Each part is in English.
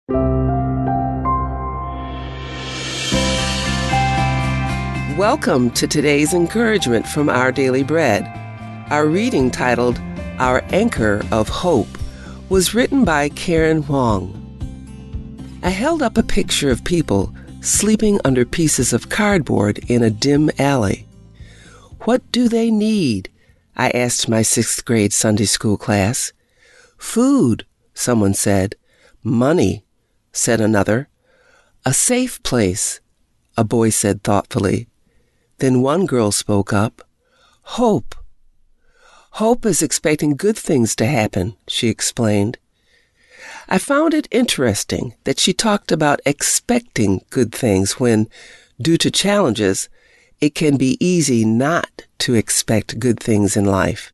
Welcome to today's encouragement from Our Daily Bread. Our reading, titled Our Anchor of Hope, was written by Karen Huang. I held up a picture of people sleeping under pieces of cardboard in a dim alley. What do they need? I asked my 6th grade Sunday school class. Food, someone said. Money, said another. A safe place, a boy said thoughtfully. Then one girl spoke up. Hope. Hope is expecting good things to happen, she explained. I found it interesting that she talked about expecting good things when, due to challenges, it can be easy not to expect good things in life.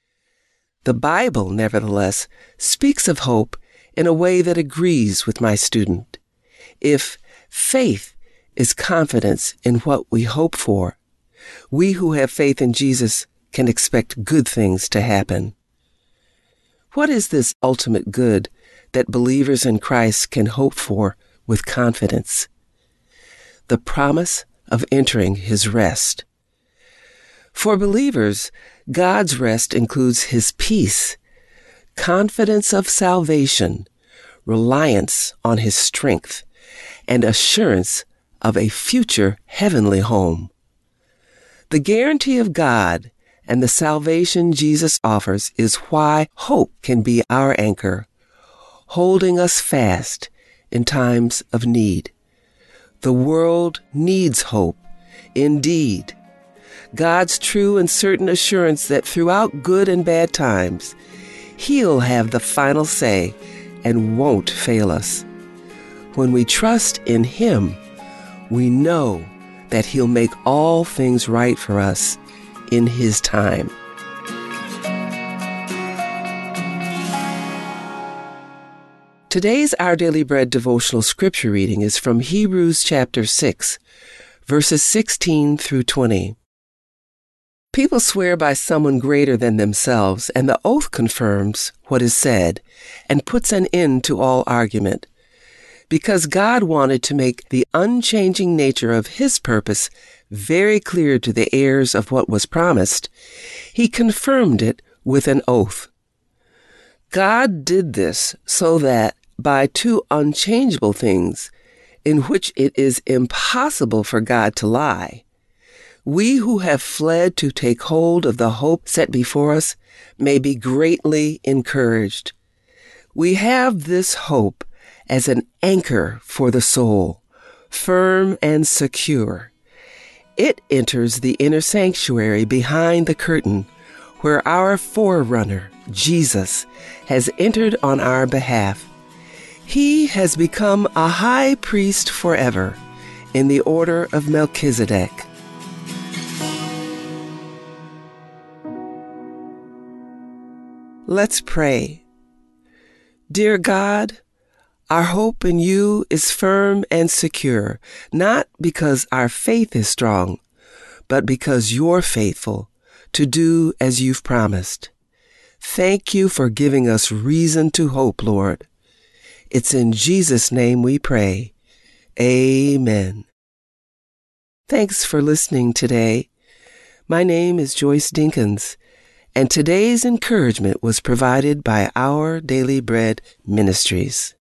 The Bible, nevertheless, speaks of hope in a way that agrees with my student. If faith is confidence in what we hope for, we who have faith in Jesus can expect good things to happen. What is this ultimate good that believers in Christ can hope for with confidence? The promise of entering His rest. For believers, God's rest includes His peace, confidence of salvation, reliance on His strength, and assurance of a future heavenly home. The guarantee of God and the salvation Jesus offers is why hope can be our anchor, holding us fast in times of need. The world needs hope, indeed. God's true and certain assurance that throughout good and bad times, He'll have the final say and won't fail us. When we trust in Him, we know that He'll make all things right for us in His time. Today's Our Daily Bread devotional scripture reading is from Hebrews chapter 6, verses 16 through 20. People swear by someone greater than themselves, and the oath confirms what is said and puts an end to all argument. Because God wanted to make the unchanging nature of His purpose very clear to the heirs of what was promised, He confirmed it with an oath. God did this so that by two unchangeable things, in which it is impossible for God to lie, we who have fled to take hold of the hope set before us may be greatly encouraged. We have this hope as an anchor for the soul, firm and secure. It enters the inner sanctuary behind the curtain, where our forerunner, Jesus, has entered on our behalf. He has become a high priest forever in the order of Melchizedek. Let's pray. Dear God, our hope in You is firm and secure, not because our faith is strong, but because You're faithful to do as You've promised. Thank You for giving us reason to hope, Lord. It's in Jesus' name we pray. Amen. Thanks for listening today. My name is Joyce Dinkins, and today's encouragement was provided by Our Daily Bread Ministries.